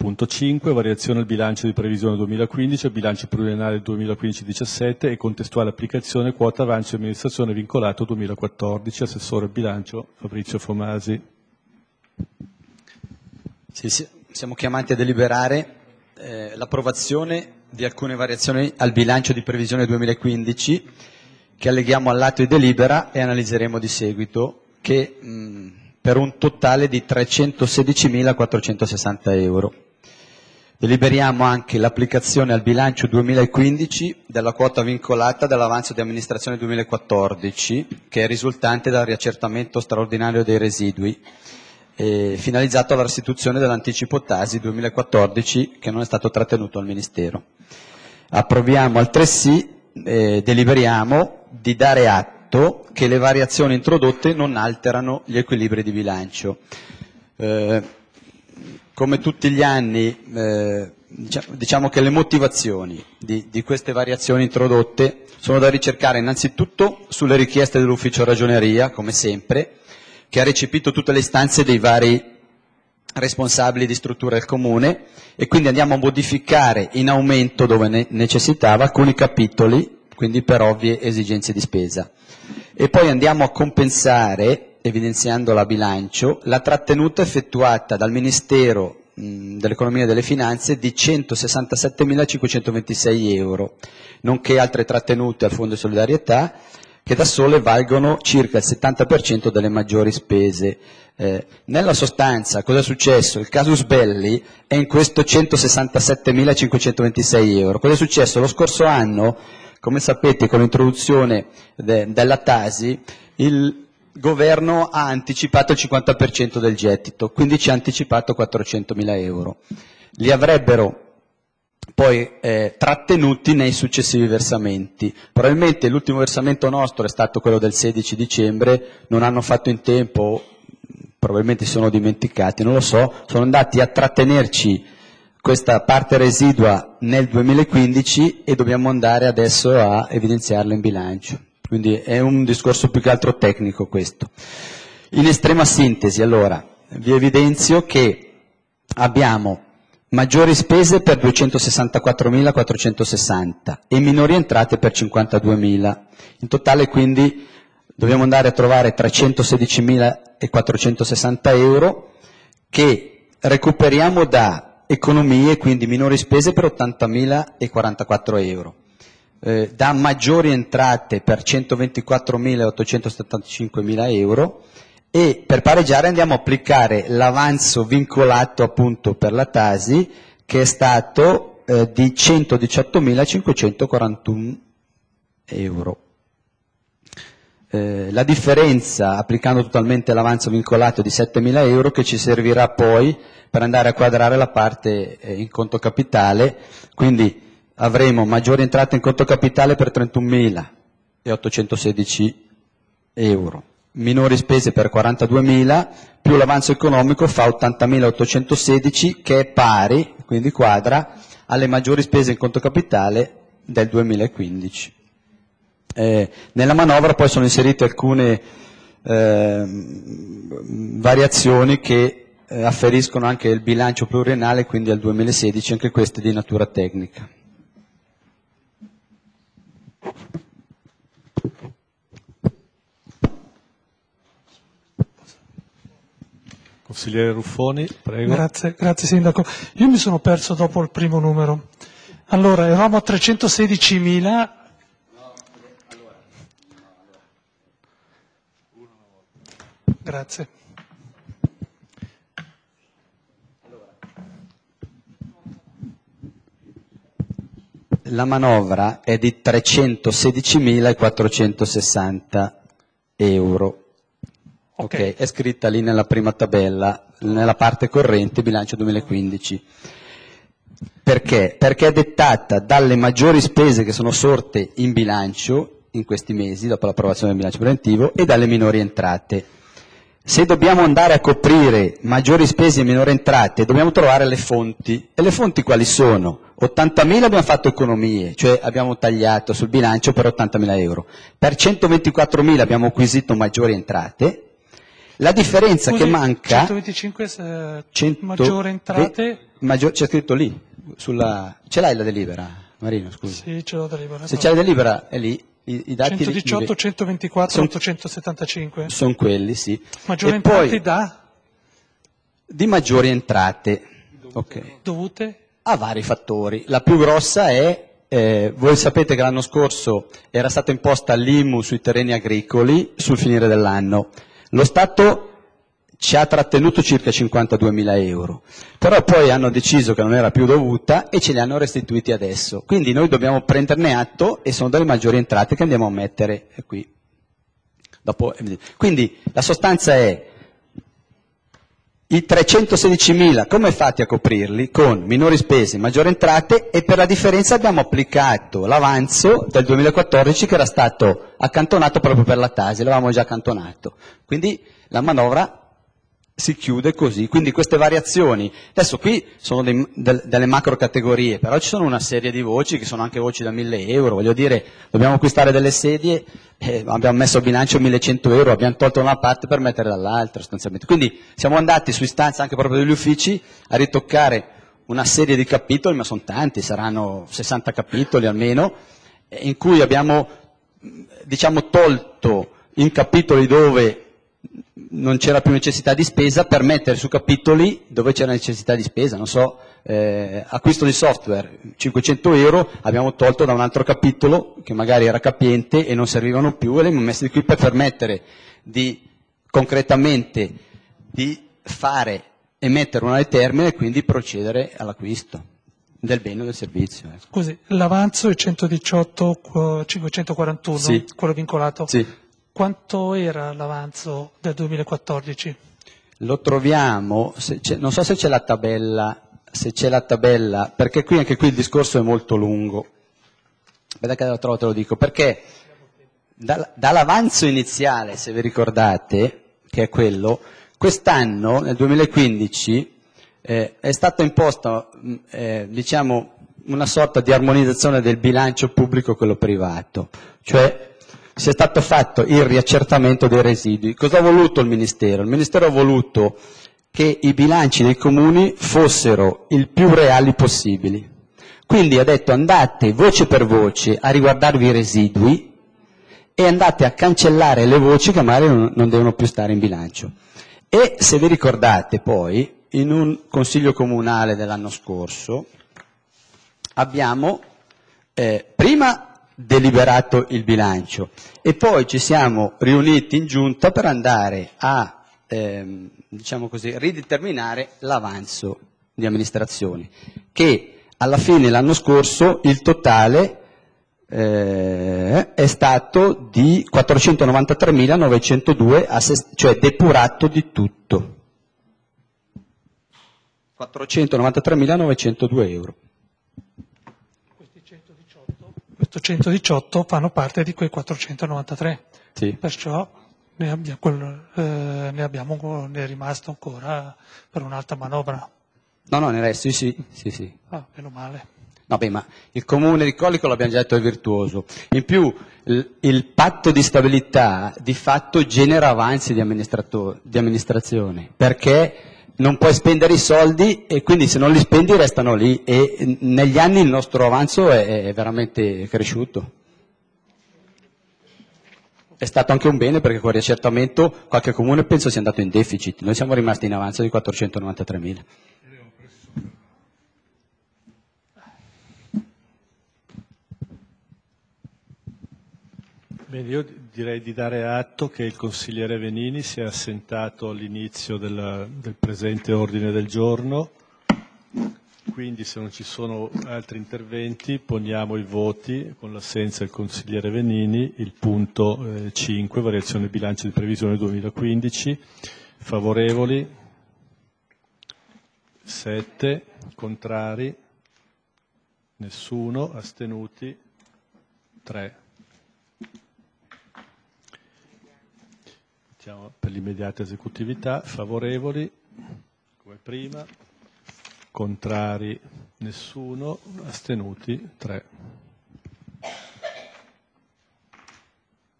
Punto 5. Variazione al bilancio di previsione 2015, al bilancio pluriennale 2015-17 e contestuale applicazione quota avanzo di amministrazione vincolato 2014. Assessore al bilancio Fabrizio Fomasi. Sì, siamo chiamati a deliberare l'approvazione di alcune variazioni al bilancio di previsione 2015 che alleghiamo all'atto di delibera e analizzeremo di seguito, che per un totale di 316.460 euro. Deliberiamo anche l'applicazione al bilancio 2015 della quota vincolata dall'avanzo di amministrazione 2014, che è risultante dal riaccertamento straordinario dei residui, finalizzato alla restituzione dell'anticipo Tasi 2014 che non è stato trattenuto al Ministero. Approviamo altresì, deliberiamo di dare atto che le variazioni introdotte non alterano gli equilibri di bilancio. Come tutti gli anni, diciamo che le motivazioni di queste variazioni introdotte sono da ricercare innanzitutto sulle richieste dell'Ufficio Ragioneria, come sempre, che ha recepito tutte le istanze dei vari responsabili di struttura del Comune, e quindi andiamo a modificare in aumento dove necessitava alcuni capitoli, quindi per ovvie esigenze di spesa. E poi andiamo a compensare, evidenziando la bilancio, la trattenuta effettuata dal Ministero dell'Economia e delle Finanze di 167.526 euro, nonché altre trattenute al Fondo di Solidarietà, che da sole valgono circa il 70% delle maggiori spese. Nella sostanza, cosa è successo? Il casus belli è in questo 167.526 euro. Cosa è successo? Lo scorso anno, come sapete, con l'introduzione della Tasi, il Governo ha anticipato il 50% del gettito, quindi ci ha anticipato 400.000 euro. Li avrebbero poi trattenuti nei successivi versamenti. Probabilmente l'ultimo versamento nostro è stato quello del 16 dicembre, non hanno fatto in tempo, probabilmente si sono dimenticati, non lo so, sono andati a trattenerci questa parte residua nel 2015 e dobbiamo andare adesso a evidenziarla in bilancio. Quindi è un discorso più che altro tecnico questo. In estrema sintesi, allora, vi evidenzio che abbiamo maggiori spese per 264.460 e minori entrate per 52.000. In totale quindi dobbiamo andare a trovare 316.460 euro che recuperiamo da economie, quindi minori spese per 80.044 euro. Da maggiori entrate per 124.875.000 euro, e per pareggiare andiamo a applicare l'avanzo vincolato appunto per la Tasi, che è stato di 118.541 euro. La differenza, applicando totalmente l'avanzo vincolato, di 7.000 euro, che ci servirà poi per andare a quadrare la parte in conto capitale, quindi avremo maggiori entrate in conto capitale per 31.816 euro, minori spese per 42.000, più l'avanzo economico fa 80.816, che è pari, quindi quadra, alle maggiori spese in conto capitale del 2015. Nella manovra poi sono inserite alcune variazioni che afferiscono anche il bilancio pluriennale, quindi al 2016, anche queste di natura tecnica. Consigliere Ruffoni, prego. Grazie Sindaco. Io mi sono perso dopo il primo numero. Allora, eravamo a 316.000. Grazie. La manovra è di 316.460 euro. Ok, è scritta lì nella prima tabella, nella parte corrente, bilancio 2015. Perché? Perché è dettata dalle maggiori spese che sono sorte in bilancio in questi mesi, dopo l'approvazione del bilancio preventivo, e dalle minori entrate. Se dobbiamo andare a coprire maggiori spese e minori entrate, dobbiamo trovare le fonti. E le fonti quali sono? 80.000 abbiamo fatto economie, cioè abbiamo tagliato sul bilancio per 80.000 euro. Per 124.000 abbiamo acquisito maggiori entrate. La differenza Scusi, che manca... 125 maggiore entrate. C'è scritto lì, ce l'hai la delibera, Marino, scusa. Sì, ce l'ho da libera. Se c'è la delibera è lì, i dati 118, 124, 875. sono quelli, sì. Maggiori E entrate poi, da? di maggiori entrate, ok, Dovute? a vari fattori. La più grossa è, voi sapete che l'anno scorso era stata imposta l'IMU sui terreni agricoli sul finire dell'anno. Lo Stato ci ha trattenuto circa 52.000 euro, però poi hanno deciso che non era più dovuta e ce li hanno restituiti adesso. Quindi noi dobbiamo prenderne atto e sono delle maggiori entrate che andiamo a mettere qui. Quindi la sostanza è i 316.000, come fate a coprirli? Con minori spese, maggiori entrate, e per la differenza abbiamo applicato l'avanzo del 2014 che era stato accantonato proprio per la Tasi, l'avevamo già accantonato. Quindi la manovra si chiude così, quindi queste variazioni, adesso qui sono delle macro categorie, però ci sono una serie di voci che sono anche voci da 1.000 euro, voglio dire, dobbiamo acquistare delle sedie, abbiamo messo a bilancio 1.100 euro, abbiamo tolto da una parte per mettere dall'altra sostanzialmente, quindi siamo andati su istanza anche proprio degli uffici a ritoccare una serie di capitoli, ma sono tanti, saranno 60 capitoli almeno, in cui abbiamo diciamo tolto in capitoli dove non c'era più necessità di spesa per mettere su capitoli dove c'era necessità di spesa, non so, acquisto di software, 500 euro, abbiamo tolto da un altro capitolo che magari era capiente e non servivano più e li abbiamo messi qui per permettere di concretamente di fare e mettere una termine e quindi procedere all'acquisto del bene o del servizio. Scusi, l'avanzo è 118 541, Sì. quello vincolato. Sì. Quanto era l'avanzo del 2014? Lo troviamo, non so se c'è la tabella, perché qui anche qui il discorso è molto lungo. Aspetta che la trovo, te lo dico, perché dall'avanzo iniziale, se vi ricordate, che è quello, quest'anno, nel 2015, è stata imposta diciamo, una sorta di armonizzazione del bilancio pubblico e quello privato, cioè si è stato fatto il riaccertamento dei residui. Cosa ha voluto il Ministero? Il Ministero ha voluto che i bilanci dei comuni fossero il più reali possibili. Quindi ha detto andate voce per voce a riguardarvi i residui e andate a cancellare le voci che magari non devono più stare in bilancio. E se vi ricordate poi, in un consiglio comunale dell'anno scorso, abbiamo prima deliberato il bilancio e poi ci siamo riuniti in giunta per andare a diciamo così, rideterminare l'avanzo di amministrazione, che alla fine l'anno scorso il totale è stato di 493.902, cioè depurato di tutto. 493.902 euro. Questi 118 fanno parte di quei 493, Sì. perciò ne è rimasto ancora per un'altra manovra. No, ne resta, sì. Ah, meno male. No, beh, ma il comune di Collico, l'abbiamo già detto, è virtuoso. In più, il patto di stabilità di fatto genera avanzi di amministrazione, perché non puoi spendere i soldi e quindi se non li spendi restano lì e negli anni il nostro avanzo è veramente cresciuto. È stato anche un bene perché con il riaccertamento qualche comune penso sia andato in deficit, noi siamo rimasti in avanzo di 493.000. Bene, io direi di dare atto che il consigliere Venini si è assentato all'inizio del presente ordine del giorno, quindi se non ci sono altri interventi poniamo i voti con l'assenza del consigliere Venini, il punto 5, variazione del bilancio di previsione 2015, favorevoli 7, contrari, nessuno, astenuti 3. Per l'immediata esecutività, favorevoli come prima, contrari nessuno, astenuti 3.